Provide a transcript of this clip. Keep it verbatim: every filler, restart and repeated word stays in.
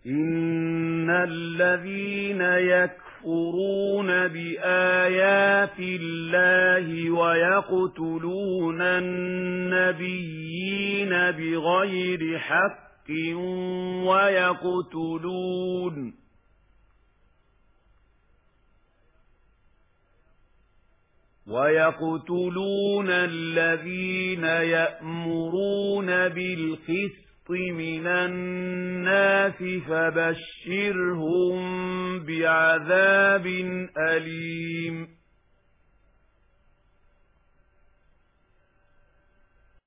إن الذين يكفرون بآيات الله ويقتلون النبيين بغير حق ويقتلون ويقتلون الذين يأمرون بالقسط من الناس فبشرهم بعذاب أليم.